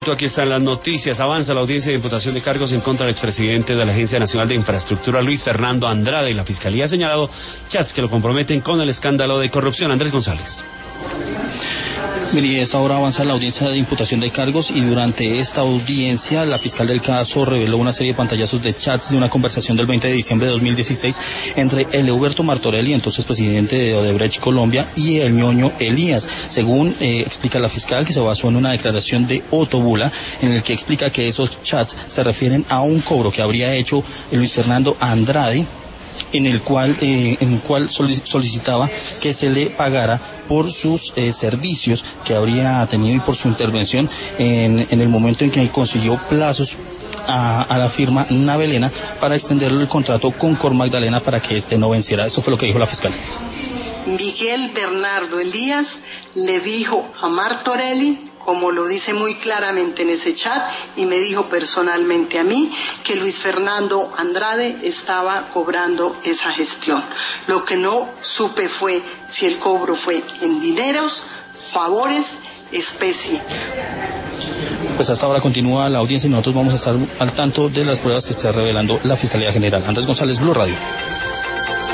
Perfecto, aquí están las noticias. Avanza la audiencia de imputación de cargos en contra del expresidente de la Agencia Nacional de Infraestructura, Luis Fernando Andrade, y la Fiscalía ha señalado chats que lo comprometen con el escándalo de corrupción. Andrés González. Mire, a esta hora avanza la audiencia de imputación de cargos y durante esta audiencia la fiscal del caso reveló una serie de pantallazos de chats de una conversación del 20 de diciembre de 2016 entre Eleuberto Martorelli, entonces presidente de Odebrecht Colombia, y el ñoño Elías. Según explica la fiscal, que se basó en una declaración de Otto Bula, en el que explica que esos chats se refieren a un cobro que habría hecho Luis Fernando Andrade, en el cual solicitaba que se le pagara por sus servicios que habría tenido y por su intervención en el momento en que consiguió plazos a la firma Navelena para extenderle el contrato con Cor Magdalena para que este no venciera. Esto fue lo que dijo la fiscal. Miguel Bernardo Elías le dijo a Martorelli, como lo dice muy claramente en ese chat, y me dijo personalmente a mí, que Luis Fernando Andrade estaba cobrando esa gestión. Lo que no supe fue si el cobro fue en dineros, favores, especie. Pues hasta ahora continúa la audiencia y nosotros vamos a estar al tanto de las pruebas que está revelando la Fiscalía General. Andrés González, Blue Radio.